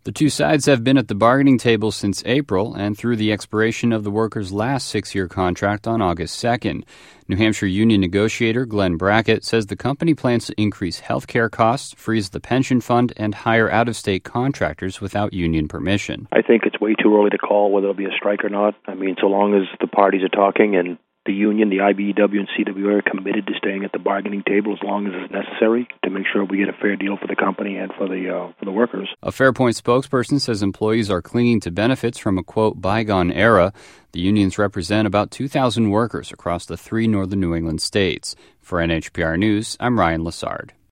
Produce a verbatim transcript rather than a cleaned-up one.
The two sides have been at the bargaining table since April and through the expiration of the workers' last six-year contract on August second. New Hampshire union negotiator Glenn Brackett says the company plans to increase health care costs, freeze the pension fund, and hire out-of-state contractors without union permission. I think it's way too early to call whether it'll be a strike or not. I mean, so long as the parties are talking and the union, the I B E W and C W A are committed to staying at the bargaining table as long as it's necessary to make sure we get a fair deal for the company and for the uh, for the workers. A Fairpoint spokesperson says employees are clinging to benefits from a, quote, bygone era. The unions represent about two thousand workers across the three northern New England states. For N H P R News, I'm Ryan Lassard.